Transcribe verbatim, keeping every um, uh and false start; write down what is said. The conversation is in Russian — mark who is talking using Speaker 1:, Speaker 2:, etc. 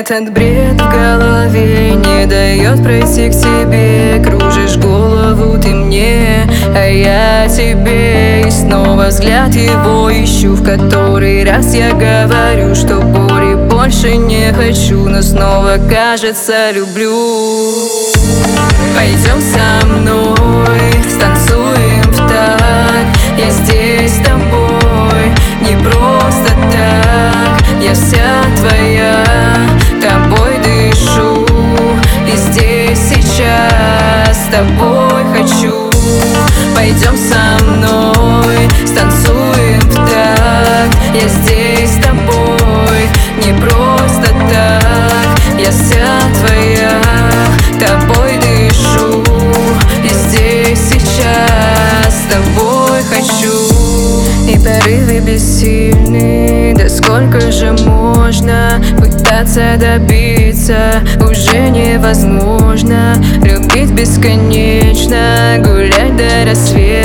Speaker 1: Этот бред в голове не дает пройти к тебе. Кружишь голову ты мне, а я тебе. И снова взгляд его ищу, в который раз я говорю, что боли больше не хочу, но снова, кажется, люблю. Пойдем со мной, станцуем в такт. Я здесь с тобой, не просто так. Я вся твоя, тобой дышу. И здесь сейчас с тобой хочу. Пойдем со мной, станцуем в такт. Я здесь с тобой, не просто так. Я вся твоя, тобой дышу. И здесь сейчас с тобой хочу. И порывы бессильны, да сколько же можно пытаться добиться, уже невозможно любить бесконечно, гулять до рассвета.